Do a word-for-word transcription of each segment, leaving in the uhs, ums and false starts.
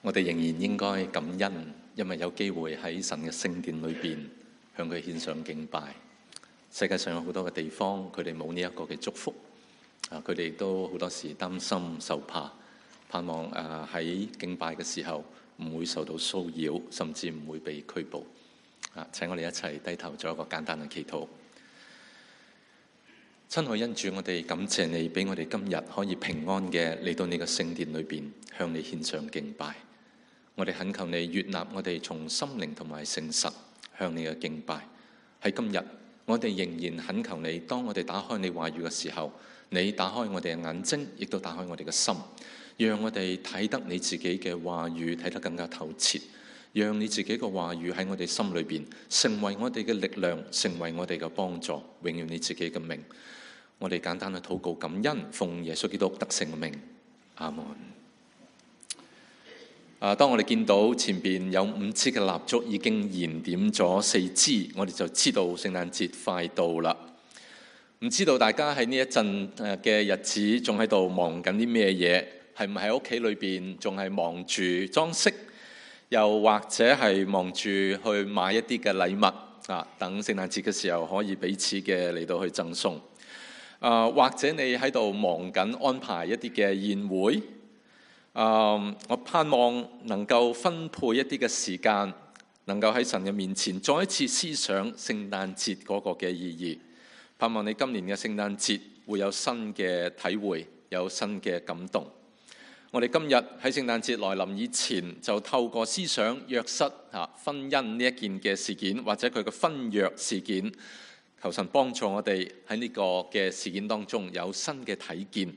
我哋仍然應該感恩，因為有機會喺神嘅聖殿裏邊向佢獻上敬拜。世界上有好多嘅地方，佢哋冇呢一個嘅祝福，啊，佢哋都好多時擔心受怕，盼望啊喺敬拜嘅時候唔會受到騷擾，甚至唔會被拘捕。啊，請我哋一齊低頭做一個簡單嘅祈禱。親愛恩主，我哋感謝你，俾我哋今日可以平安嘅嚟到你嘅聖殿裏邊向你獻上敬拜。我哋懇求你悅納我哋從心靈同埋誠實向你嘅敬拜。喺今日，我哋仍然懇求你，當我哋打開你話語嘅時候，你打開我哋嘅眼睛，亦都打開我哋嘅心，讓我哋睇得你自己嘅話語睇得更加透徹，讓你自己嘅話語喺我哋心裏邊成為我哋嘅力量，成為我哋嘅幫助，榮耀你自己嘅名。我哋簡單嘅禱告感恩，奉耶穌基督得勝嘅名，阿門。啊！當我哋見到前邊有五支嘅蠟燭已經燃點咗四支，我哋就知道聖誕節快到啦。唔知道大家喺呢一陣嘅日子仲喺度忙緊啲咩嘢？係唔係喺屋企裏邊仲係忙住裝飾，又或者係忙住去買一啲嘅禮物啊？等聖誕節嘅時候可以彼此嘅嚟到去贈送。啊，或者你喺度忙緊安排一啲嘅宴會。Uh, 我盼望能夠分配一啲嘅時間，能夠喺神嘅面前再一次思想聖誕節嗰個嘅意義。盼望你今年嘅聖誕節會有新嘅體會，有新嘅感動。我哋今日喺聖誕節來臨以前，就透過思想約瑟嚇婚姻呢一件嘅事件，或者佢嘅婚約事件，求神幫助我哋喺呢個嘅事件當中有新嘅體見。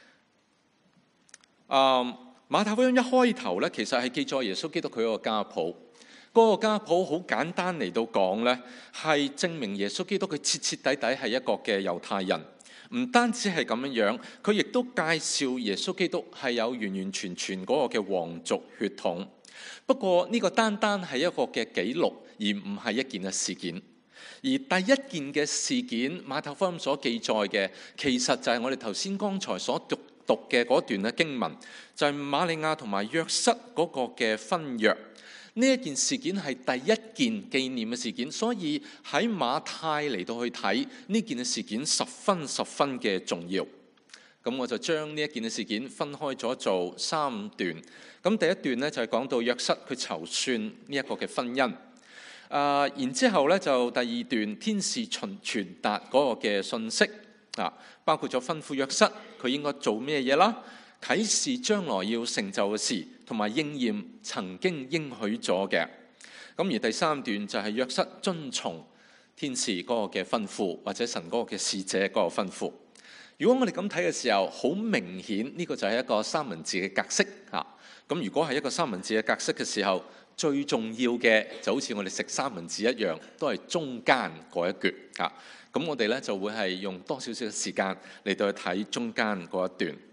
啊、uh, 馬太福音一開頭咧，其實係記載耶穌基督佢個家譜。嗰、那個家譜好簡單嚟到講咧，係證明耶穌基督佢徹徹底底係一個嘅猶太人。唔單止係咁樣樣，佢亦都介紹耶穌基督係有完完全全嗰個嘅皇族血統。不過呢個單單係一個嘅記錄，而唔係一件嘅事件。而第一件嘅事件，馬太福音所記載嘅，其實就係我哋頭先剛才所讀讀嘅嗰段嘅經文，就係瑪利亞同埋約瑟嗰個嘅婚約。呢一件事件係第一件紀念嘅事件，所以喺馬太嚟到去睇呢件嘅事件十分十分嘅重要。咁我就將呢一件嘅事件分開咗做三段。咁第一段呢，就係講到約瑟佢籌算呢一個嘅婚姻。啊，然之後咧就第二段天使傳傳達嗰個嘅信息。啊，包括咗吩咐約瑟佢應該做咩嘢啦，啟示將來要成就嘅事，同埋應驗曾經應許咗嘅。咁而第三段就係約瑟遵從天使嗰個嘅吩咐，或者神嗰個嘅使者嗰個吩咐。如果我哋咁睇嘅時候，好明顯呢個就係一個三文治嘅格式嚇。咁如果係一個三文治嘅格式嘅時候，最重要嘅就好似我哋食三文治一樣，都係中間嗰一橛嚇。咁我哋咧就會係用多少少嘅時間嚟到去睇中間嗰一段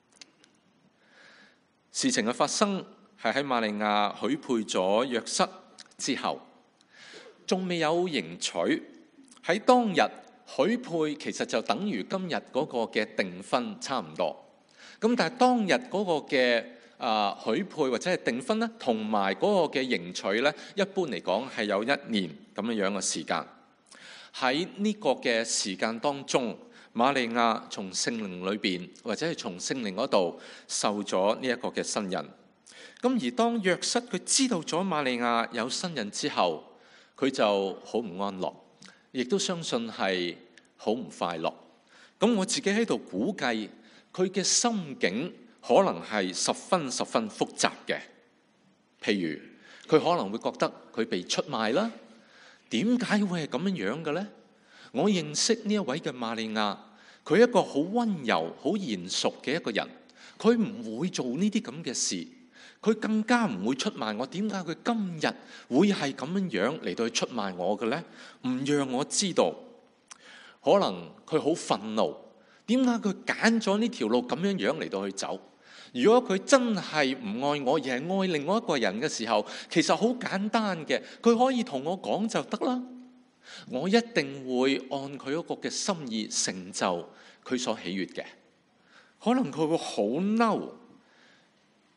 事情嘅發生，係喺瑪利亞許配咗約瑟之後，仲未有迎娶。喺當日許配其實就等於今日嗰個嘅訂婚差唔多。咁但係當日嗰個嘅啊許配或者係訂婚咧，同埋嗰個嘅迎娶咧，一般嚟講係有一年咁樣樣嘅時間。喺呢個嘅時間當中，瑪利亞從聖靈裏邊或者係從聖靈嗰度受咗呢一個嘅新人。咁而當約瑟佢知道咗瑪利亞有新人之後，佢就好唔安樂，亦都相信係好唔快樂。咁我自己喺度估計，佢嘅心境可能係十分十分複雜嘅。譬如佢可能會覺得佢被出賣啦。點解會係咁樣樣嘅呢？我認識呢一位嘅瑪利亞，佢係一個好溫柔、好賢淑嘅一個人，佢唔會做呢啲咁嘅事，佢更加唔會出賣我。點解佢今日會係咁樣樣嚟到去出賣我嘅呢？唔讓我知道，可能佢好憤怒。點解佢揀咗呢條路咁樣樣嚟到去走？如果佢真係唔愛我，而係愛另外一個人嘅時候，其實好簡單嘅，佢可以同我講就得啦。我一定會按佢嗰個嘅心意成就佢所喜悅嘅。可能佢會好嬲，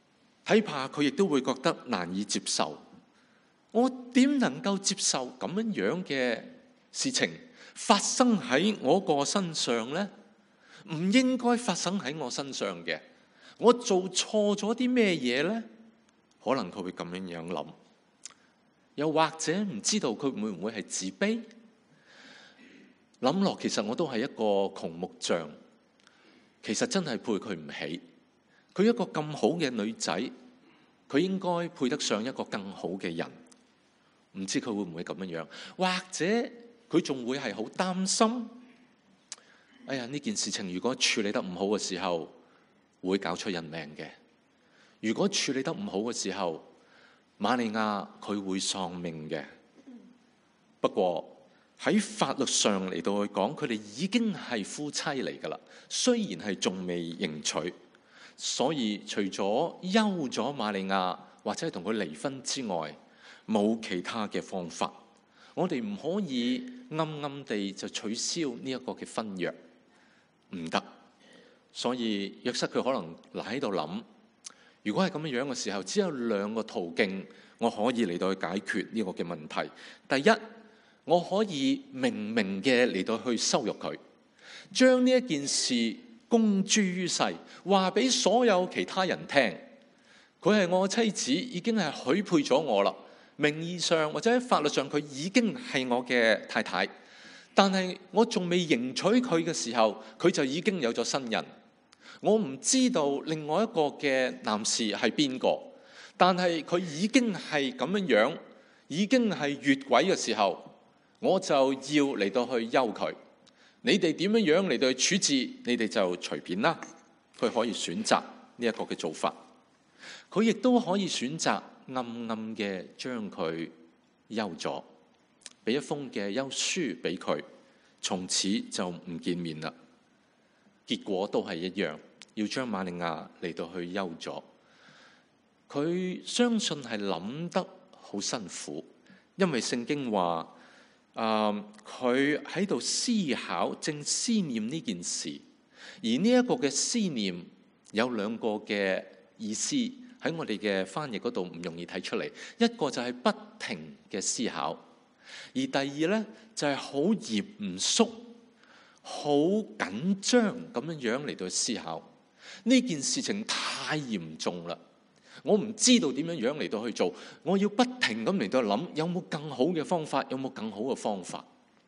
睇怕佢亦都會覺得難以接受。我點能夠接受咁樣樣嘅事情發生喺我個身上呢？唔應該發生喺我身上嘅，我做錯咗啲咩嘢呢？可能佢會咁樣樣諗，又或者唔知道佢會唔會係自卑？諗落其實我都係一個窮木匠，其實真係配佢唔起。佢一個咁好嘅女仔，佢應該配得上一個更好嘅人。唔知佢會唔會咁樣樣？或者佢仲會係好擔心？哎呀，呢件事情如果處理得唔好嘅時候，會搞出人命嘅。如果處理得唔好嘅時候，瑪利亞佢會喪命嘅。不過喺法律上嚟到去講，佢哋已經係夫妻嚟噶啦。雖然係仲未認娶，所以除咗休咗瑪利亞或者係同佢離婚之外，冇其他嘅方法。我哋唔可以暗暗地就取消呢一個嘅婚約，唔得。所以約瑟佢可能嗱喺度諗，如果係咁樣樣嘅時候，只有兩個途徑我可以嚟到去解決呢個嘅問題。第一，我可以明明嘅嚟到去羞辱佢，將呢一件事公諸於世，話俾所有其他人聽，佢係我妻子，已經係許配咗我啦。名義上或者喺法律上，佢已經係我嘅太太，但係我仲未迎娶佢嘅時候，佢就已經有咗新人。我唔知道另外一個嘅男士係邊個，但係佢已經係咁樣樣，已經係越軌嘅時候，我就要嚟到去休佢。你哋點樣樣嚟到去處置，你哋就隨便啦。佢可以選擇呢一個嘅做法，佢亦都可以選擇暗暗嘅將佢休咗，俾一封嘅休書俾佢，從此就唔見面啦。結果都係一樣，要將瑪利亞嚟到去休咗。佢相信係諗得好辛苦，因為聖經話，誒佢喺度思考，正思念呢件事。而呢一個嘅思念有兩個嘅意思，喺我哋嘅翻譯嗰度唔容易睇出嚟。一個就係不停嘅思考，而第二呢，就係好嚴肅、好緊張咁樣樣嚟到思考。呢件事情太嚴重啦，我唔知道點樣樣嚟到去做，我要不停咁嚟到諗，有冇更好嘅方法？有冇更好嘅方法？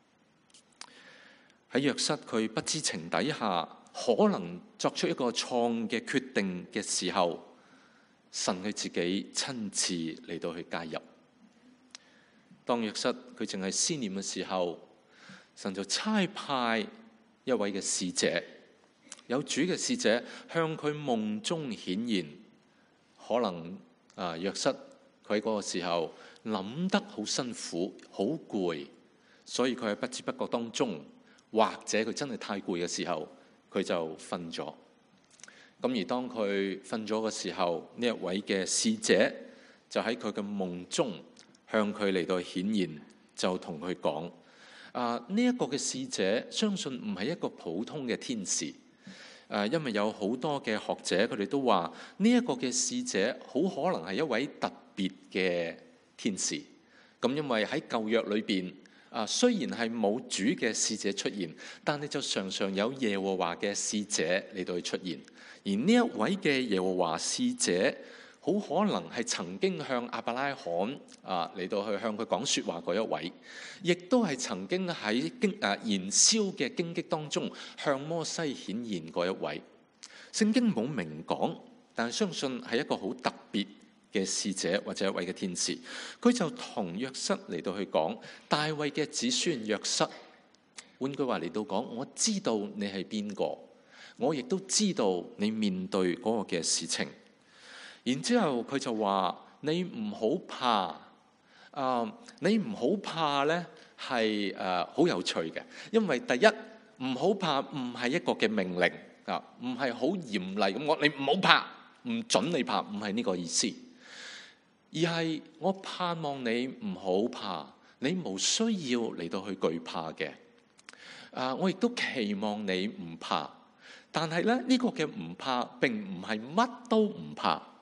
喺約瑟佢不知情底下，可能作出一個錯嘅決定嘅時候，神佢自己親自嚟到去介入。當約瑟佢淨係思念嘅時候，神就差派一位嘅使者，有主嘅使者向佢夢中顯現。可能啊，約瑟佢喺嗰個時候諗得好辛苦、好攰，所以佢喺不知不覺當中，或者佢真係太攰嘅時候，佢就瞓咗。咁而當佢瞓咗嘅時候，呢一位嘅使者就喺佢嘅夢中向佢嚟到顯現，就同佢講：啊，呢一個嘅使者相信唔係一個普通嘅天使。誒，因為有好多嘅學者，佢哋都話呢一個嘅使者好可能係一位特別嘅天使。咁因為喺舊約裏邊，啊雖然係冇主嘅使者出現，但係就常常有耶和華嘅使者嚟到去出現。而呢一位嘅耶和華使者，好可能係曾經向亞伯拉罕啊嚟到去向佢講說話嗰一位，亦都係曾經喺荊誒燃燒嘅荊棘當中向摩西顯現嗰一位。聖經冇明講，但係相信係一個好特別嘅使者或者一位嘅天使。佢就同約瑟嚟到去講，大衛嘅子孫約瑟。換句話嚟到講，我知道你係邊個，我亦都知道你面對嗰個嘅事情。然之後佢就話：你唔好怕，啊、呃，你唔好怕咧，係誒好有趣嘅。因為第一，唔好怕唔係一個嘅命令啊，唔係好嚴厲咁。我你唔好怕，唔准你怕，唔係呢個意思，而係我盼望你唔好怕，你無需要嚟到去懼怕嘅。啊、呃，我亦都期望你唔怕，但係咧呢、呢個嘅唔怕並唔係乜都唔怕。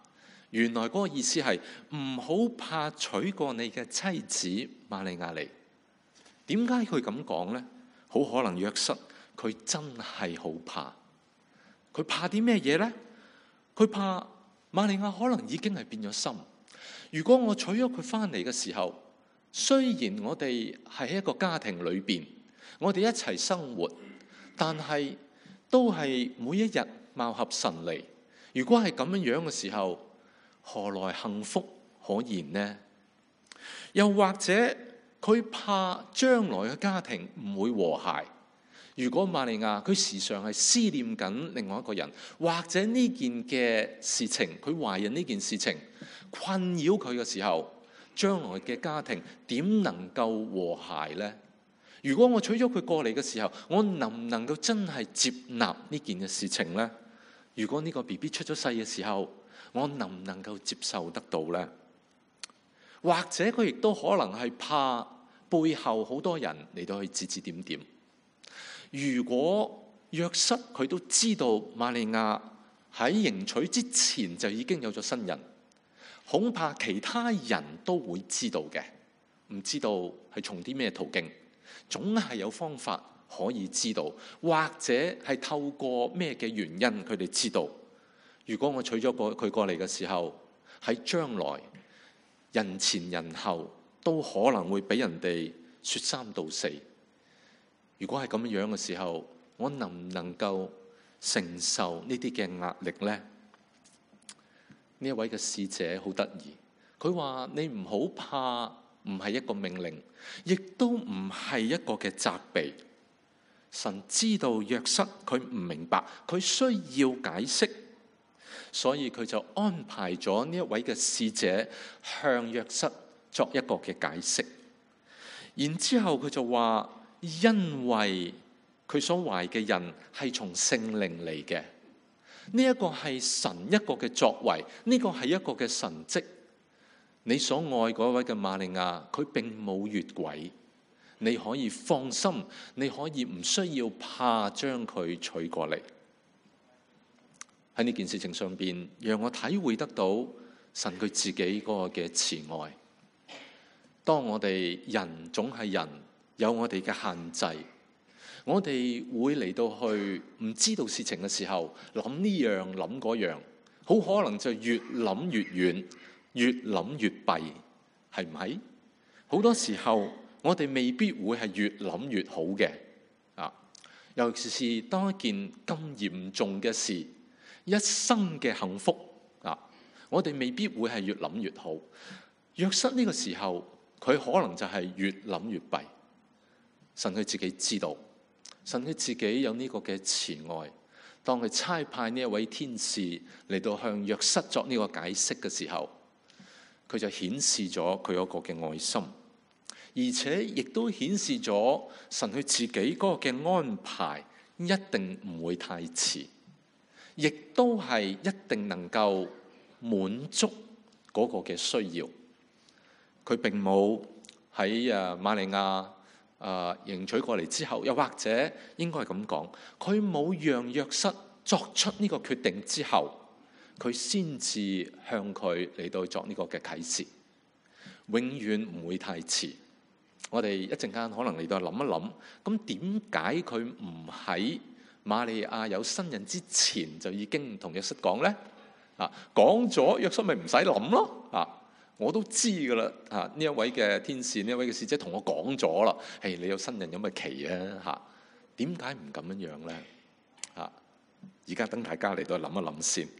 原來嗰個意思係唔好怕娶過你嘅妻子瑪利亞嚟。點解佢咁講呢？好可能約瑟佢真係好怕。佢怕啲咩嘢呢？佢怕瑪利亞可能已經係變咗心。如果我娶咗佢翻嚟嘅時候，雖然我哋係喺一個家庭裏邊，我哋一齊生活，但係都係每一日貌合神離。如果係咁樣樣嘅時候，何來幸福可言呢？又或者佢怕將來嘅家庭唔會和諧。如果瑪利亞佢時常係思念緊另外一個人，或者呢件嘅事情，佢懷孕呢件事情困擾佢嘅時候，將來嘅家庭點能夠和諧呢？如果我娶咗佢過嚟嘅時候，我能唔能夠真係接納呢件嘅事情呢？如果呢個 B B 出咗世嘅時候，我能唔能夠接受得到呢？或者佢亦都可能係怕背後好多人嚟到去指指點點。如果約瑟佢都知道瑪利亞喺迎娶之前就已經有咗新人，恐怕其他人都會知道嘅。唔知道係從啲咩途徑，總係有方法可以知道，或者係透過咩嘅原因佢哋知道。如果我娶咗個佢過嚟嘅時候，喺將來人前人後都可能會俾人哋說三道四。如果係咁樣嘅時候，我能唔能夠承受呢啲嘅壓力呢？呢一位嘅使者好得意，佢話你唔好怕，唔係一個命令，亦都唔係一個嘅責備。神知道約瑟佢唔明白，佢需要解釋，所以佢就安排咗呢一位嘅使者向約瑟作一個嘅解釋。然之後佢就話，因為佢所懷嘅人係從聖靈嚟嘅，呢一個係神一個嘅作為，呢個係一個嘅神蹟。你所愛嗰位嘅瑪利亞，佢並冇越軌，你可以放心，你可以唔需要怕將佢娶過嚟。喺呢件事情上邊，讓我體會得到神佢自己嗰個嘅慈愛。當我哋人總係人，有我哋嘅限制，我哋會嚟到去唔知道事情嘅時候，諗呢樣諗嗰樣，好可能就越諗越遠，越諗越弊，係唔係？好多時候我哋未必會係越諗越好嘅啊！尤其是當一件咁嚴重嘅事，一生嘅幸福啊，我哋未必會係越諗越好。約瑟呢個時候，佢可能就係越諗越弊。神佢自己知道，神佢自己有呢個嘅慈愛。當佢差派呢一位天使嚟到向約瑟作呢個解釋嘅時候，佢就顯示咗佢嗰個嘅愛心，而且亦都顯示咗神佢自己嗰個嘅安排一定唔會太遲，亦都係一定能夠滿足嗰個嘅需要。佢並冇喺誒瑪利亞誒迎娶過嚟之後，又或者應該係咁講，佢冇讓約瑟作出呢個決定之後，佢先至向佢嚟到作呢個嘅啟示。永遠唔會太遲。我哋一陣間可能嚟到諗一諗，咁點解佢唔喺瑪利亞有新人之前就已經同約瑟講呢？啊，講咗約瑟咪唔使諗咯。啊，我都知噶啦。啊，呢一位嘅天使，呢一位嘅使者同我講咗啦。誒，你有新人有乜奇啊？嚇，點解唔咁樣樣咧？啊，而家等大家嚟到諗一諗先。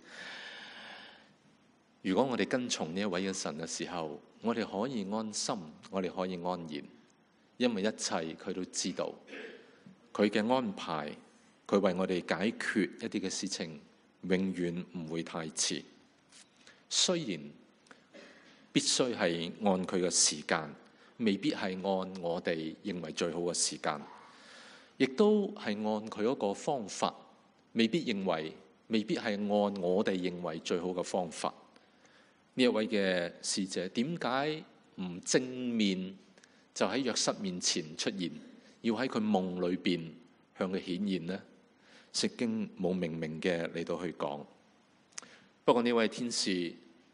如果我哋跟從呢一位嘅神嘅時候，我哋可以安心，我哋可以安然，因為一切佢都知道，佢嘅安排，佢為我哋解決一啲嘅事情，永遠唔會太遲。雖然必須係按佢嘅時間，未必係按我哋認為最好嘅時間，亦都係按佢嗰個方法，未必認為，未必係按我哋認為最好嘅方法。呢一位嘅使者點解唔正面就喺約瑟面前出現，要喺佢夢裏邊向佢顯現呢？聖經冇明明嘅嚟到去講。不過呢位天使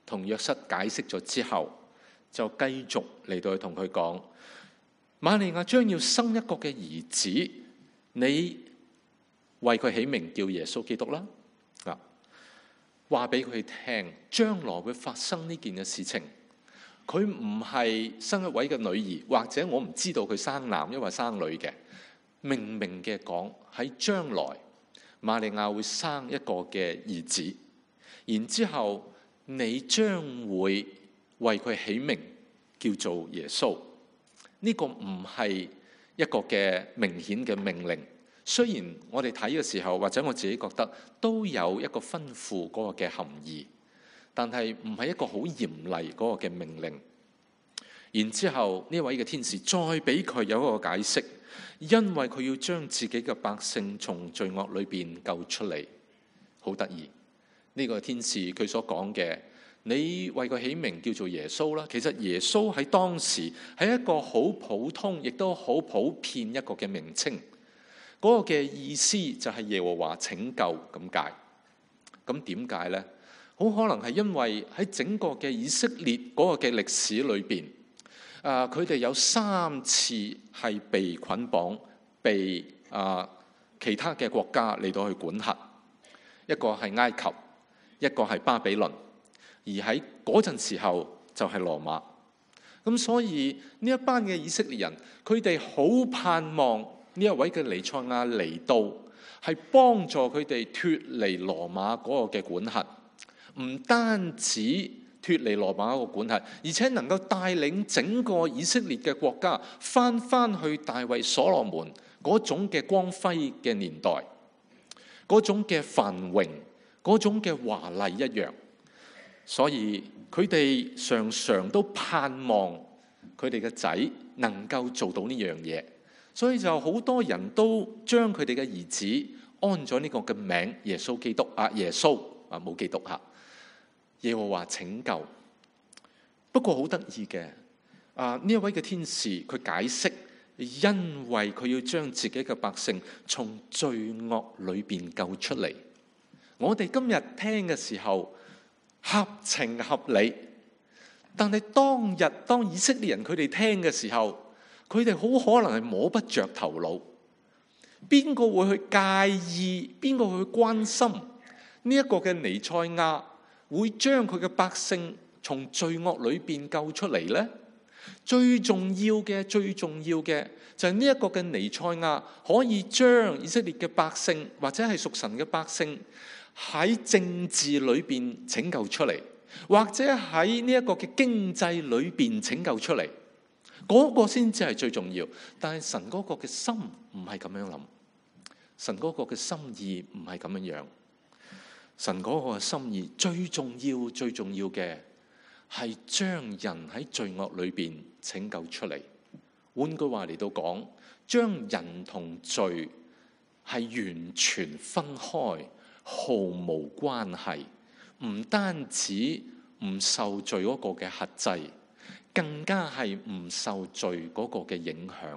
同約瑟解釋咗之後，就繼續嚟到去同佢講，瑪利亞將要生一個嘅兒子，你為佢起名叫耶穌基督啦。啊，話俾佢聽，將來會發生呢件嘅事情。佢唔係生一位嘅女兒，或者我唔知道佢生男抑或生女嘅。明明嘅講，喺將來瑪利亞會生一個嘅兒子，然之後你將會為佢起名叫做耶穌。呢個唔係一個嘅明顯嘅命令，雖然我哋睇嘅時候，或者我自己覺得都有一個吩咐嗰個嘅含義，但係唔係一個好嚴厲嗰個嘅命令。然之後呢位嘅天使再俾佢有一個解釋，因為佢要將自己嘅百姓從罪惡裏邊救出嚟。好得意，呢個天使佢所講嘅，你為佢起名叫做耶穌啦。其實耶穌喺當時係一個好普通，亦都好普遍一個嘅名稱。嗰個嘅意思就係耶和華拯救咁解。咁點解呢？好可能係因為喺整個嘅以色列嗰個嘅歷史裏邊，啊，佢哋有三次係被捆綁，被啊其他嘅國家嚟到去管轄。一個係埃及，一個係巴比倫，而喺嗰陣時候就係羅馬。咁所以呢一班嘅以色列人，佢哋好盼望呢一位嘅彌賽亞嚟到，係幫助佢哋脫離羅馬嗰個嘅管轄。唔單止脫離羅馬嗰個管轄，而且能夠帶領整個以色列嘅國家翻翻去大衛所羅門嗰種嘅光輝嘅年代，嗰種嘅繁榮，嗰種嘅華麗一樣。所以佢哋常常都盼望佢哋嘅仔能夠做到呢樣嘢，所以就好多人都將佢哋嘅兒子安咗呢個嘅名耶穌基督啊，耶穌啊，冇基督吓，耶和華拯救。不過好得意嘅啊，呢一位嘅天使佢解釋，因為佢要將自己嘅百姓從罪惡裏邊救出嚟。我哋今日聽嘅時候合情合理，但係當日當以色列人佢哋聽嘅時候，佢哋好可能係摸不着頭腦。邊個會去介意？邊個會去關心呢一個嘅彌賽亞會將佢嘅百姓從罪惡裏邊救出嚟呢？最重要嘅，最重要嘅就係呢一個嘅彌賽亞可以將以色列嘅百姓或者係屬神嘅百姓喺政治裏邊拯救出嚟，或者喺呢一個嘅經濟裏邊拯救出嚟，嗰個先至係最重要。但係神嗰個嘅心唔係咁樣諗，神嗰個嘅心意唔係咁樣樣。神嗰個嘅心意最重要、最重要嘅係將人喺罪惡裏邊拯救出嚟。換句話嚟到講，將人同罪係完全分開，毫無關係。唔單止唔受罪嗰個嘅轄制，更加係唔受罪嗰個嘅影響。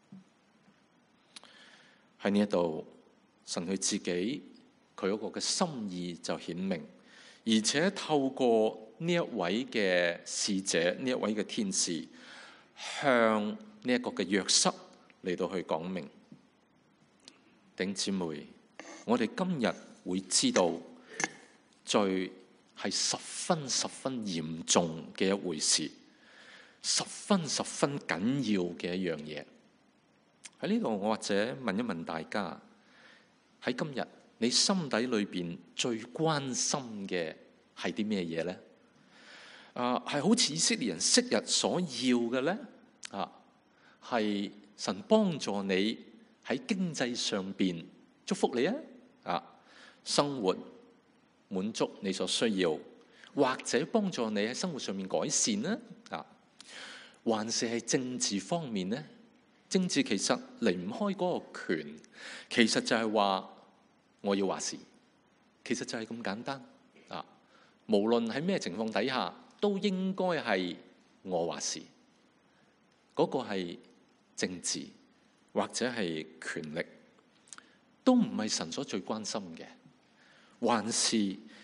喺呢一度，神佢自己佢嗰個嘅心意就顯明，而且透過呢一位嘅使者，呢一位嘅天使，向呢一個嘅約瑟嚟到去講明。弟兄姊妹，我哋今日會知道罪係十分十分嚴重嘅一回事，十分十分緊要嘅一樣嘢。喺呢度，我或者問一問大家，喺今日你心底裏邊最關心嘅係啲咩嘢呢？啊，係好似以色列人昔日所要嘅呢？啊，係神幫助你喺經濟上邊祝福你啊，啊，生活滿足你所需要，或者幫助你喺生活上面改善呢？啊，還是係政治方面呢？政治其實離唔開嗰個權，其實就係話我要話事，其實就係咁簡單啊！無論喺咩情況底下，都應該係我話事。嗰個係政治或者係權力，都唔係神所最關心嘅。還是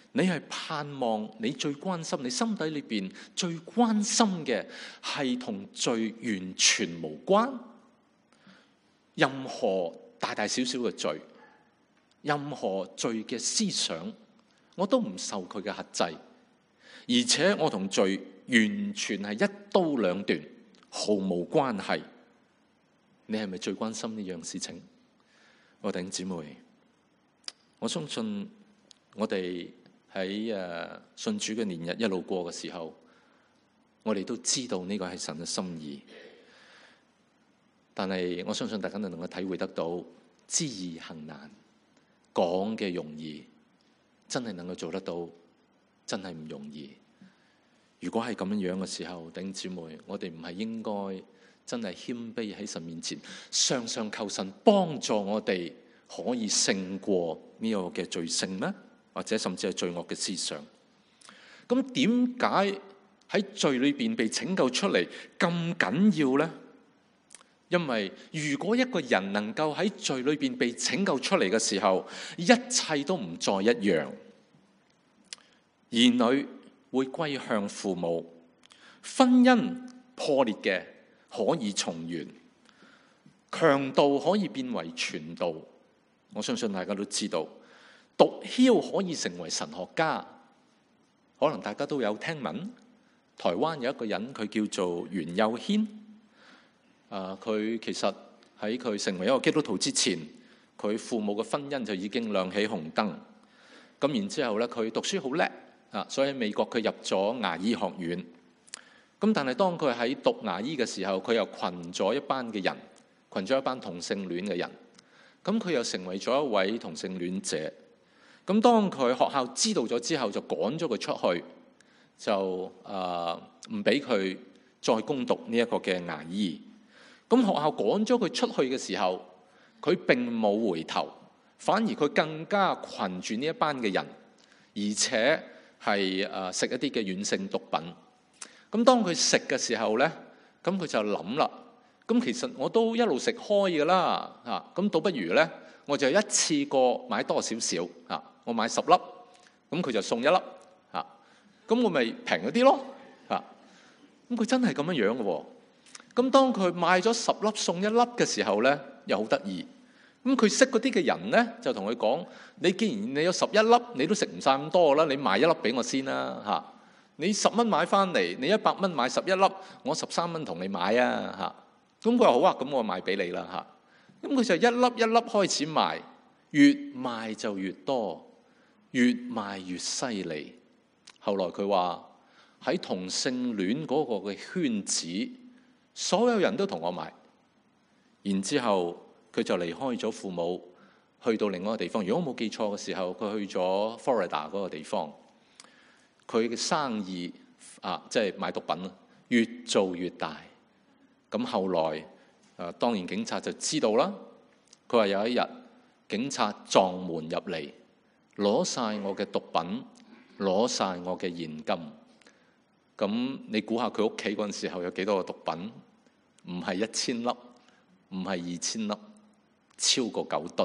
你係盼望你最關心，你心底裏邊最關心嘅係同罪完全無關。任何大大小小嘅罪，任何罪嘅思想，我都唔受佢嘅轄制，而且我同罪完全係一刀兩斷，毫無關係。你係咪最關心呢樣事情？我弟兄姊妹，我相信我哋喺誒信主嘅年日一路過嘅時候，我哋都知道呢個係神嘅心意。但係我相信大家都能夠體會得到，知易行難，講嘅容易，真係能夠做得到，真係唔容易。如果係咁樣樣嘅時候，弟兄姊妹，我哋唔係應該真係謙卑喺神面前，常常求神幫助我哋可以勝過呢個嘅罪性咩？或者甚至係罪惡嘅思想？咁點解喺罪裏邊被拯救出嚟咁緊要呢？因為如果一個人能夠喺罪裏邊被拯救出嚟嘅時候，一切都唔再一樣。兒女會歸向父母，婚姻破裂嘅可以重圓，強盜可以變為傳道。我相信大家都知道，毒梟可以成為神學家。可能大家都有聽聞，台灣有一個人，佢叫做袁幼軒。啊！佢其實喺佢成為一個基督徒之前，佢父母嘅婚姻就已經亮起紅燈。咁然之後咧，佢讀書好叻啊，所以喺美國佢入咗牙醫學院。咁但係當佢喺讀牙醫嘅時候，佢又群咗一班嘅人，群咗一班同性戀嘅人。咁佢又成為咗一位同性戀者。咁當佢學校知道咗之後，就趕咗佢出去，就啊唔俾佢再攻讀呢一個嘅牙醫。咁學校趕咗佢出去嘅時候，佢並冇回頭，反而佢更加群住呢一班嘅人，而且係誒食一啲嘅軟性毒品。咁當佢食嘅時候咧，咁佢就諗啦。咁其實我都一路食開㗎啦，嚇咁倒不如咧，我就一次過買多少少嚇，我買十粒，咁佢就送一粒嚇，咁我咪平咗啲咯嚇。咁佢真係咁樣樣嘅喎。咁當佢買咗十粒送一粒嘅時候咧，又好得意。咁佢識嗰啲嘅人咧，就同佢講：你既然你有十一粒，你都食唔晒咁多啦，你買一粒俾我先啦嚇。你十蚊買翻嚟，你一百蚊買十一粒，我十三蚊同你買啊嚇。咁佢話好啊，咁我買俾你啦嚇。咁佢就一粒一粒開始賣，越賣就越多，越賣越犀利。後來佢話喺同性戀嗰個嘅圈子，所有人都同我買，然之後佢就離開咗父母，去到另外一個地方。如果我冇記錯嘅時候，佢去咗 Florida 嗰個地方。佢嘅生意啊，即係賣毒品，越做越大。咁後來啊，當然警察就知道啦。佢話有一日，警察撞門入嚟，攞晒我嘅毒品，攞晒我嘅現金。咁你估下佢屋企嗰陣時候有幾多個毒品？唔係一千粒，唔係二千粒，超過九噸。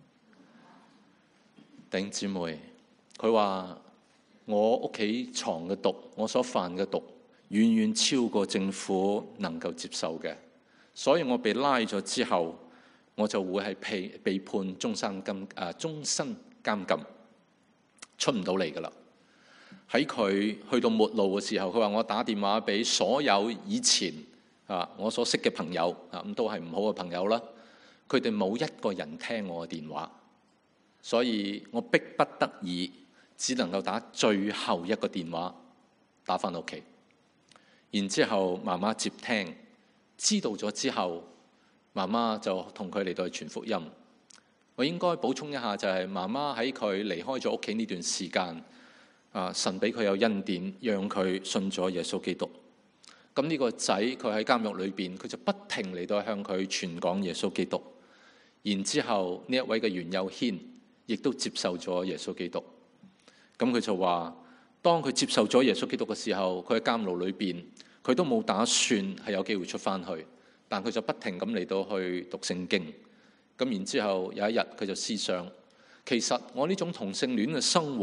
弟兄姊妹，佢話我屋企藏嘅毒，我所犯嘅毒，遠遠超過政府能夠接受嘅，所以我被拉咗之後，我就會係被被判終身監啊終身監禁，出唔到嚟噶啦。喺佢去到末路嘅時候，佢話我打電話俾所有以前啊我所識嘅朋友啊，咁都係唔好嘅朋友啦。佢哋冇一個人聽我嘅電話，所以我迫不得已只能夠打最後一個電話打翻屋企。然之後媽媽接聽，知道咗之後，媽媽就同佢嚟到去傳福音。我應該補充一下，就係媽媽喺佢離開咗屋企呢段時間。啊！神俾佢有恩典，讓佢信咗耶穌基督。咁呢個仔佢喺監獄裏邊，佢就不停嚟到向佢傳講耶穌基督。然之後呢一位嘅袁幼軒亦都接受咗耶穌基督。咁佢就話，當佢接受咗耶穌基督嘅時候，佢喺監牢裏邊，佢都冇打算係有機會出翻去，但佢就不停咁嚟到去讀聖經。咁然之後有一日佢就思想，其實我呢種同性戀嘅生活，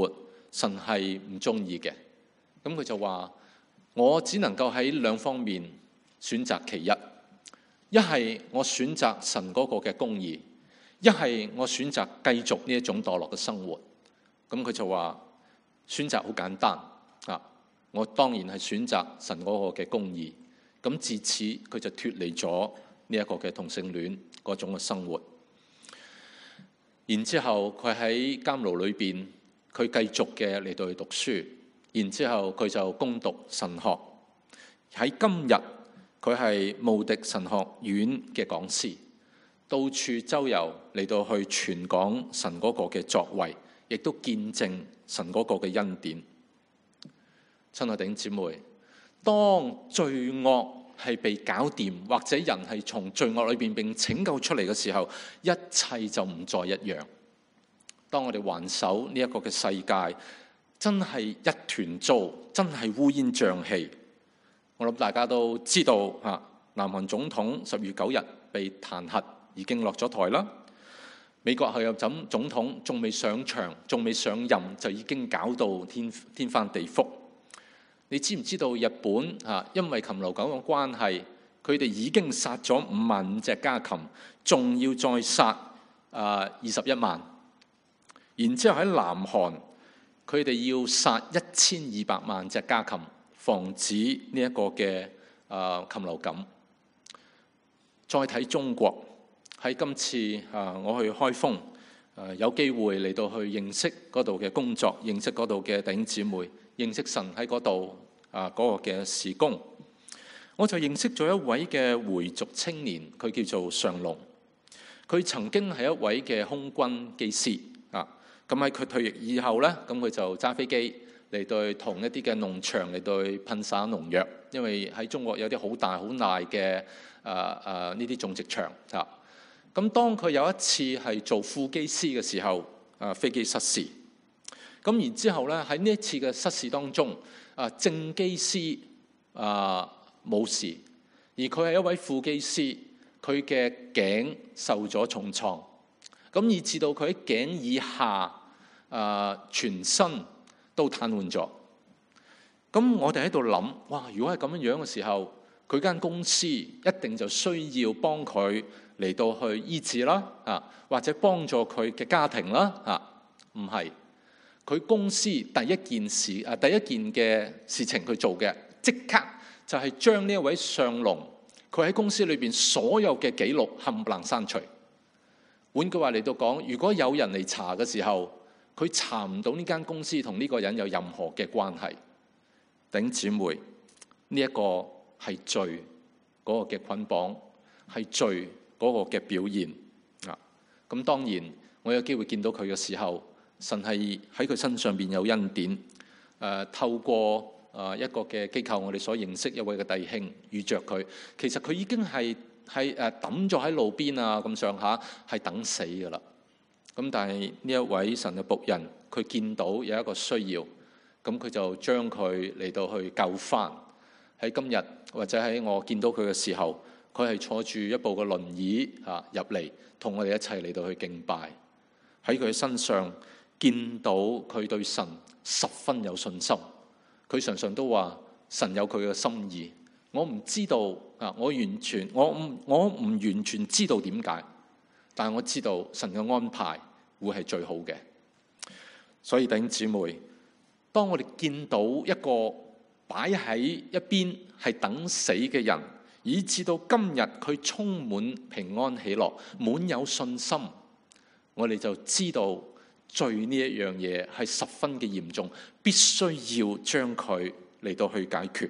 神係唔中意嘅。咁佢就話：我只能夠喺兩方面選擇其一，一係我選擇神嗰個嘅公義，一係我選擇繼續呢一種墮落嘅生活。咁佢就話選擇好簡單啊，我當然係選擇神嗰個嘅公義。咁自此佢就脫離咗呢一個嘅同性戀嗰種嘅生活。然之後佢喺監牢裏邊，佢繼續嘅嚟到去讀書。然之後佢就攻讀神學。喺今日佢係慕迪神學院嘅講師，到處周遊嚟到去傳講神嗰個嘅作為，亦都見證神嗰個嘅恩典。親愛弟兄姊妹，當罪惡係被搞掂，或者人係從罪惡裏邊被拯救出嚟嘅時候，一切就唔再一樣。當我哋還守呢一個嘅世界，真係一團糟，真係烏煙瘴氣。我諗大家都知道嚇，南韓總統十月九日被彈劾，已經落咗台啦。美國候任總統仲未上場，仲未上任，就已經搞到天天翻地覆。你知唔知道日本嚇因為禽流感嘅關係，佢哋已經殺咗五萬五隻家禽，仲要再殺啊二十一萬。然之後喺南韓，佢哋要殺一千二百萬隻家禽，防止呢一個嘅啊禽流感。再睇中國，喺今次啊我去開封，啊有機會嚟到去認識嗰度嘅工作，認識嗰度嘅弟兄姊妹，認識神喺嗰度啊嗰個嘅事工，我就認識咗一位嘅回族青年，佢叫做上龍。佢曾經係一位嘅空軍機師啊。咁喺佢退役以後咧，咁佢就揸飛機嚟到同一啲嘅農場嚟到噴灑農藥，因為喺中國有啲好大好大嘅誒誒呢啲種植場嚇。咁當佢有一次係做副機師嘅時候，誒飛機失事。咁然之後咧喺呢一次嘅失事當中，啊正機師啊冇事，而佢係一位副機師，佢嘅頸受咗重創。咁以至到佢喺頸以下，啊、呃、全身都癱瘓咗。咁我哋喺度諗，哇！如果係咁樣樣嘅時候，佢間公司一定就需要幫佢嚟到去醫治啦，啊或者幫助佢嘅家庭啦，啊唔係，佢公司第一件事啊第一件嘅事情佢做嘅，即刻就係將呢一位上龍，佢喺公司裏邊所有嘅記錄冚唪唥刪除。換句話嚟到講，如果有人嚟查嘅時候，佢查唔到呢間公司同呢個人有任何嘅關係。弟兄姊妹，呢一個係罪嗰個嘅捆綁，係罪嗰個嘅表現啊。咁當然，我有機會見到佢嘅時候，神係喺佢身上邊有恩典。誒，透過誒一個嘅機構，我哋所認識一位嘅弟兄遇着佢，其實佢已經係。係誒抌咗喺路邊啊，咁上下係等死㗎啦。咁但係呢一位神嘅僕人，佢見到有一個需要，咁佢就將佢嚟到去救翻。喺今日或者喺我見到佢嘅時候，佢係坐住一部嘅輪椅嚇入嚟，同我哋一齊嚟到去敬拜。喺佢身上見到佢對神十分有信心。佢常常都話神有佢嘅心意。我唔知道啊！我完全我唔我唔完全知道點解，但係我知道神嘅安排會係最好嘅。所以弟兄姊妹，當我哋見到一個擺喺一邊係等死嘅人，以至到今日佢充滿平安喜樂，滿有信心，我哋就知道罪呢一樣嘢係十分嘅嚴重，必須要將佢嚟到去解決。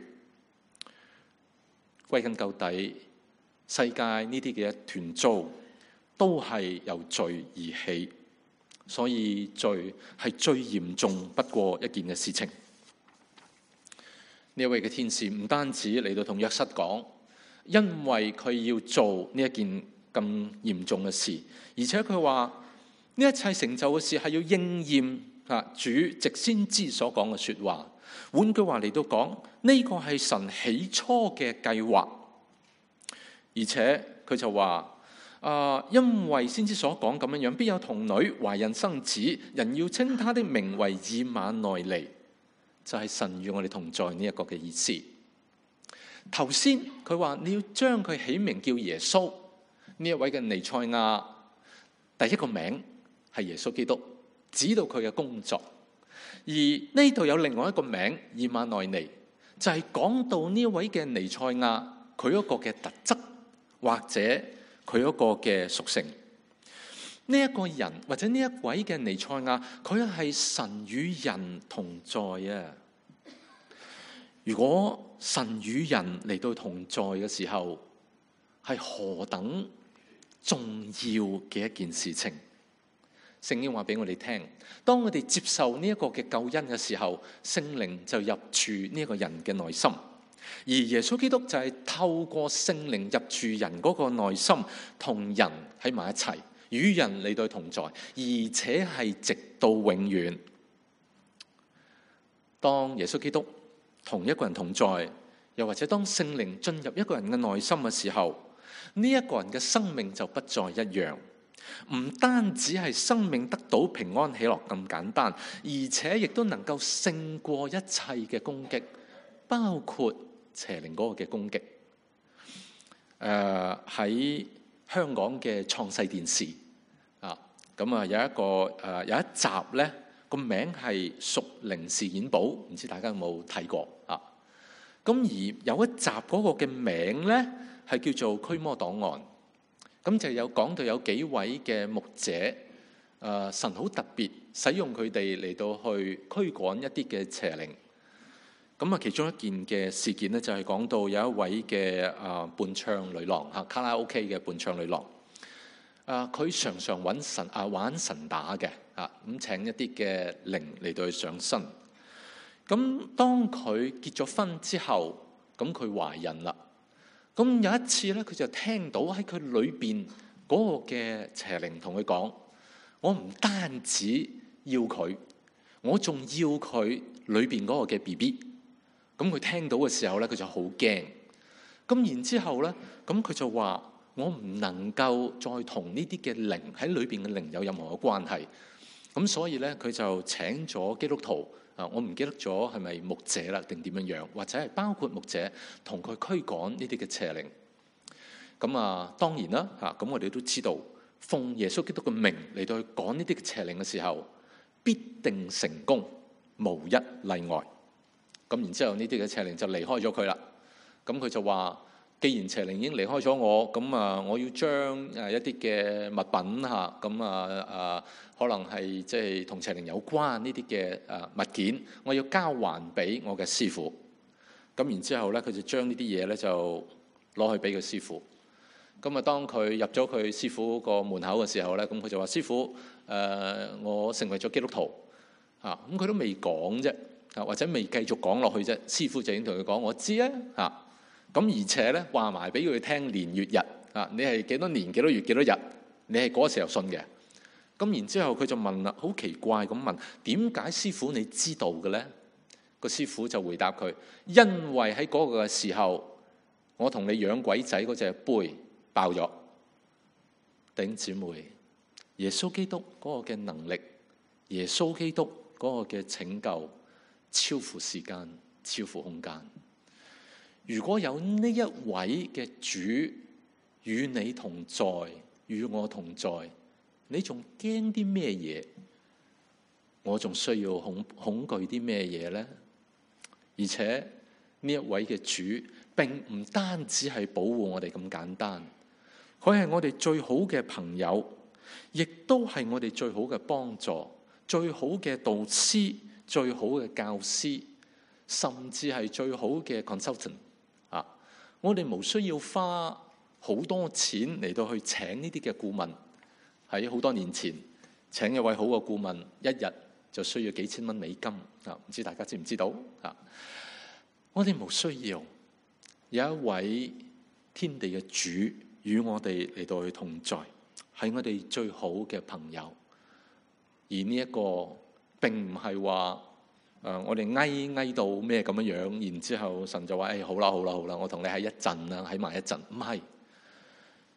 歸根究底，世界呢啲嘅一團糟，都係由罪而起，所以罪係最嚴重不過一件嘅事情。呢一位嘅天使唔單止嚟到同約瑟講，因為佢要做呢一件咁嚴重嘅事，而且佢話呢一切成就嘅事係要應驗啊主藉先知所講嘅說話。換句話嚟到講，呢個係神起初嘅計劃，而且佢就話啊，因為先知所講咁樣樣，必有童女懷孕生子，人要稱他的名為以馬內利，就係、是、神與我哋同在呢一個嘅意思。頭先佢話你要將佢起名叫耶穌，呢一位嘅彌賽亞，第一個名係耶穌基督，指到佢嘅工作。而呢度有另外一個名以馬內利，就係、是、講到呢一位嘅彌賽亞佢一個嘅特質，或者佢一個嘅屬性。呢、這、一個人或者呢一位嘅彌賽亞，佢係神與人同在啊！如果神與人嚟到同在嘅時候，係何等重要嘅一件事情。聖經話俾我哋聽，當我哋接受呢一個嘅救恩嘅時候，聖靈就入住呢一個人嘅內心，而耶穌基督就係透過聖靈入住人嗰個內心，同人喺埋一齊，與人嚟到同在，而且係直到永遠。當耶穌基督同一個人同在，又或者當聖靈進入一個人嘅內心嘅時候，呢一個人嘅生命就不再一樣。唔單止係生命得到平安喜樂咁簡單，而且亦都能夠勝過一切嘅攻擊，包括邪靈嗰個嘅攻擊。誒、呃、喺香港嘅創世電視啊，咁啊有一個誒、呃、有一集咧，個名係屬靈事件簿，唔知大家有冇睇過啊？咁而有一集嗰個嘅名咧係叫做驅魔檔案。咁就有講到有幾位嘅牧者，誒、呃、神好特別使用佢哋嚟到去驅趕一啲嘅邪靈。咁啊，其中一件嘅事件咧，就係、是、講到有一位嘅誒、呃、伴唱女郎嚇，卡拉 OK 嘅伴唱女郎。啊、呃，佢常常揾神啊玩神打嘅啊，咁請一啲嘅靈嚟到去上身。咁當佢結咗婚之後，咁佢懷孕啦。咁有一次咧，佢就聽到喺佢裏邊嗰個嘅邪靈同佢講：我唔單止要佢，我仲要佢裏邊嗰個嘅 B B。咁佢聽到嘅時候咧，佢就好驚。咁然之後咧，咁佢就話：我唔能夠再同呢啲嘅靈喺裏邊嘅靈有任何嘅關係。咁所以咧，佢就請咗基督徒。啊！我唔記得咗係咪牧者啦，定點樣樣，或者係包括牧者同佢驅趕呢啲嘅邪靈。咁啊，當然啦，嚇咁我哋都知道，奉耶穌基督嘅名嚟到去趕呢啲嘅邪靈嘅時候，必定成功，無一例外。咁然之後呢啲嘅邪靈就離開咗佢啦。咁佢就話：既然邪靈已經離開咗我，咁啊，我要將誒一啲嘅物品嚇，咁啊啊，可能係即係同邪靈有關呢啲嘅誒物件，我要交還俾我嘅師傅。咁然之後咧，佢就將呢啲嘢咧就攞去俾佢師傅。咁啊，當佢入咗佢師傅個門口嘅時候咧，咁佢就話：師傅，誒、呃，我成為咗基督徒嚇。咁佢都未講啫，啊或者未繼續講落去啫。師傅就已經同佢講：我知啊嚇。咁而且咧話埋俾佢聽年月日啊，你係幾多年幾多月幾多日？你係嗰時候信嘅。咁然之後佢就問啦，好奇怪咁問：點解師傅你知道嘅咧？個師傅就回答佢：因為喺嗰個時候，我同你養鬼仔嗰隻杯爆咗。弟兄姊妹，耶穌基督嗰個嘅能力，耶穌基督嗰個嘅拯救，超乎時間，超乎空間。如果有呢一位嘅主與你同在，與我同在，你仲驚啲咩嘢？我仲需要恐恐懼啲咩嘢呢？而且呢一位嘅主並唔單止係保護我哋咁簡單，佢係我哋最好嘅朋友，亦都係我哋最好嘅幫助、最好嘅導師、最好嘅教師，甚至係最好嘅 consultant。我哋無需要花好多錢嚟到去請呢啲嘅顧問。喺好多年前，請一位好嘅顧問，一日就需要幾千蚊美金啊！唔知大家知唔知道啊？我哋無需要有一位天地嘅主與我哋嚟到去同在，係我哋最好嘅朋友。而呢一個並唔係話，誒、呃，我哋翳翳到咩咁樣樣，然之後神就話：誒、哎，好啦，好啦，好啦，我同你喺一陣啦，喺埋一陣。唔係，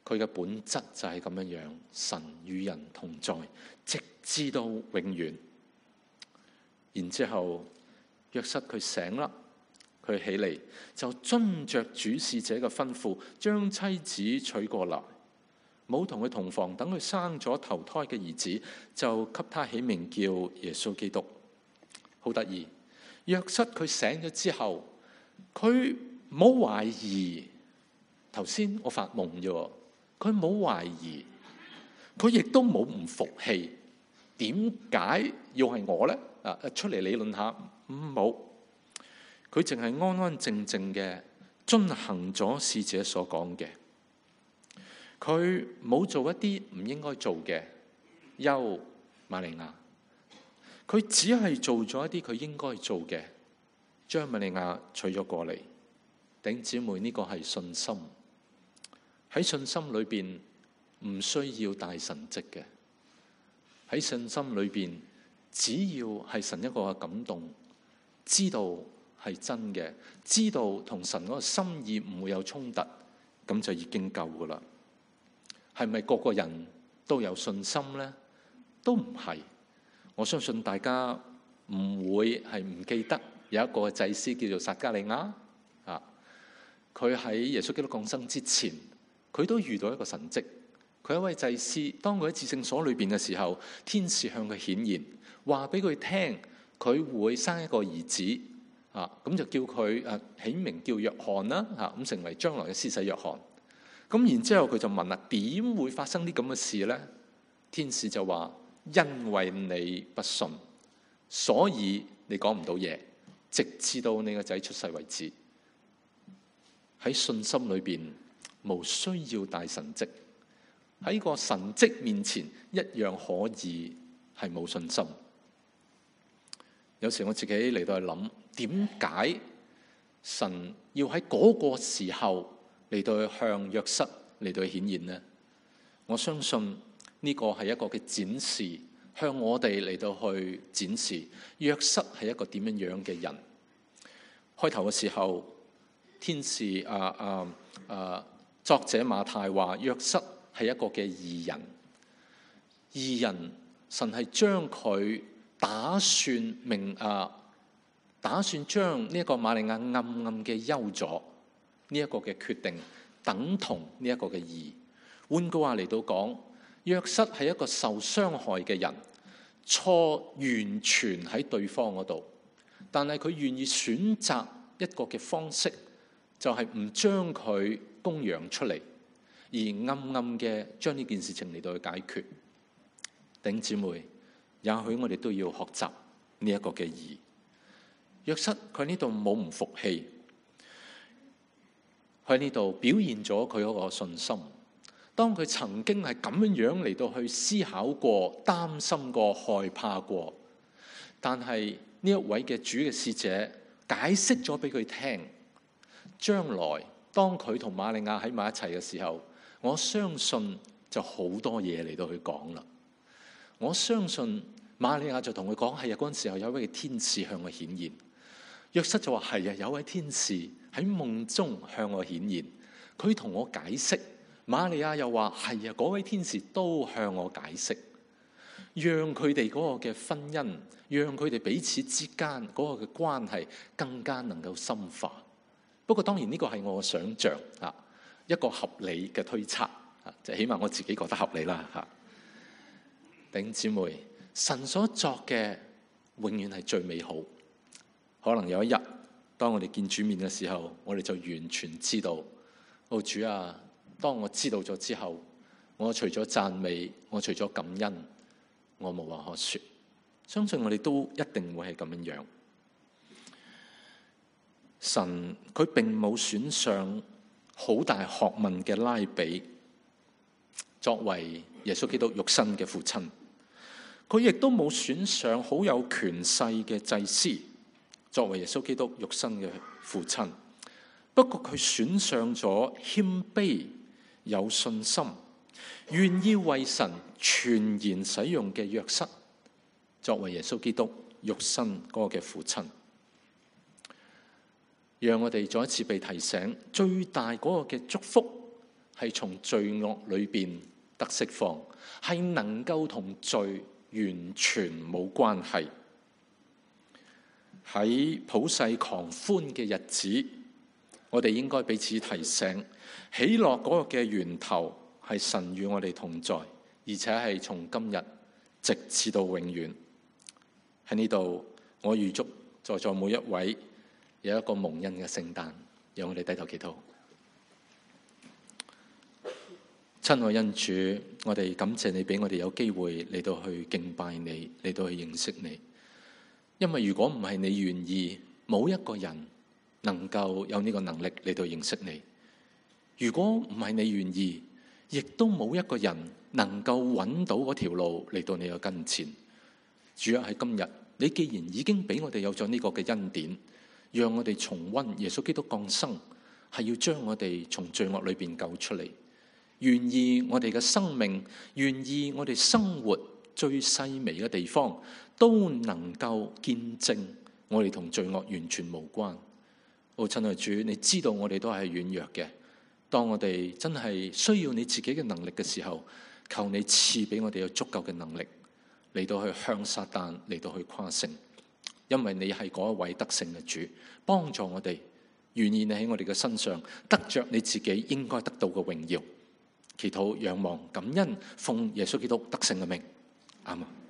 佢嘅本質就係咁樣樣，神與人同在，直至到永遠。然之後約瑟佢醒啦，佢起嚟就遵着主使者嘅吩咐，將妻子娶過來，冇同佢同房，等佢生咗頭胎嘅兒子，就給他起名叫耶穌基督。好得意，約瑟佢醒咗之後，佢冇懷疑。頭先我發夢啫，佢冇懷疑，佢亦都冇唔服氣。點解要係我呢？啊，出嚟理論下，冇。佢淨係安安靜靜嘅遵行咗使者所講嘅。佢冇做一啲唔應該做嘅，休瑪利亞。佢只係做咗一啲佢應該做嘅，將瑪利亞娶咗過嚟。弟兄姊妹，呢個係信心。喺信心裏邊唔需要大神蹟嘅，喺信心裏邊只要係神一個嘅感動，知道係真嘅，知道同神嗰個心意唔會有衝突，咁就已經夠噶啦。係咪個個人都有信心呢？都唔係。我相信大家唔會係唔記得有一個祭司叫做撒迦利亞啊，佢喺耶穌基督降生之前，佢都遇到一個神蹟。佢係一位祭司，當佢喺至聖所裏邊嘅時候，天使向佢顯現，話俾佢聽佢會生一個兒子啊，咁就叫佢誒起名叫約翰啦，嚇咁成為將來嘅施洗約翰。咁然之後佢就問啦，點會發生啲咁嘅事呢？天使就話：因為你不信，所以你講唔到嘢，直至到你個仔出世為止。喺信心裏邊，無需要大神蹟。喺個神蹟面前，一樣可以係冇信心。有時我自己嚟到去諗，點解神要喺嗰個時候嚟到去向約瑟嚟到去顯現呢？我相信呢個係一個嘅展示，向我哋嚟到去展示約瑟係一個點樣樣嘅人。開頭嘅時候，天使啊啊啊，作者馬太話約瑟係一個嘅義人，義人神係將佢打算明啊，打算將呢一個瑪利亞暗暗嘅休咗呢一個嘅決定，等同呢一個嘅義。換句話嚟到講，約瑟係一個受傷害嘅人，錯完全喺對方嗰度，但係佢願意選擇一個嘅方式，就係唔將佢公揚出嚟，而暗暗嘅將呢件事情嚟到去解決。弟兄姊妹，也許我哋都要學習呢一個嘅義。約瑟佢呢度冇唔服氣，佢呢度表現咗佢嗰個信心。當佢曾經係咁樣樣嚟到去思考過、擔心過、害怕過，但係呢一位嘅主嘅使者解釋咗俾佢聽，將來當佢同瑪利亞喺埋一齊嘅時候，我相信就好多嘢嚟到去講啦。我相信瑪利亞就同佢講，係啊，嗰陣時候有一位天使向我顯現。約瑟就話係啊，有位天使喺夢中向我顯現，佢同我解釋。瑪利亞又話係啊，嗰位天使都向我解釋，讓佢哋嗰個嘅婚姻，讓佢哋彼此之間嗰個嘅關係更加能夠深化。不過當然呢個係我嘅想象啊，一個合理嘅推測啊，就起碼我自己覺得合理啦吓。弟兄姊妹，神所作嘅永遠係最美好。可能有一日，當我哋見主面嘅時候，我哋就完全知道，哦主啊！當我知道咗之後，我除咗讚美，我除咗感恩，我無話可說。相信我哋都一定會係咁樣樣。神佢並冇選上好大學問嘅拉比作為耶穌基督肉身嘅父親，佢亦都冇選上好有權勢嘅祭司作為耶穌基督肉身嘅父親。不過佢選上咗謙卑、有信心、願意為神全然使用嘅約瑟，作為耶穌基督肉身嗰個嘅父親，讓我哋再一次被提醒，最大嗰個嘅祝福係從罪惡裏邊得釋放，係能夠同罪完全冇關係。喺普世狂歡嘅日子，我哋應該彼此提醒，喜樂嗰個嘅源頭係神與我哋同在，而且係從今日直至到永遠。喺呢度，我預祝在座每一位有一個蒙恩嘅聖誕。讓我哋低頭祈禱。親愛恩主，我哋感謝你俾我哋有機會嚟到去敬拜你，嚟到去認識你。因為如果唔係你願意，冇一個人能夠有呢個能力嚟到認識你。如果唔係你願意，亦都冇一個人能夠揾到嗰條路嚟到你嘅跟前。主要喺今日，你既然已經俾我哋有咗呢個嘅恩典，讓我哋重溫耶穌基督降生，係要將我哋從罪惡裏邊救出嚟。願意我哋嘅生命，願意我哋生活最細微嘅地方，都能夠見證我哋同罪惡完全無關。哦，親愛主，你知道我哋都係軟弱嘅。當我哋真係需要你自己嘅能力嘅時候，求你賜俾我哋有足夠嘅能力嚟到去向撒旦嚟到去誇勝。因為你係嗰一位得勝嘅主，幫助我哋，願意你喺我哋嘅身上得着你自己應該得到嘅榮耀。祈禱仰望感恩，奉耶穌基督得勝嘅名，阿們。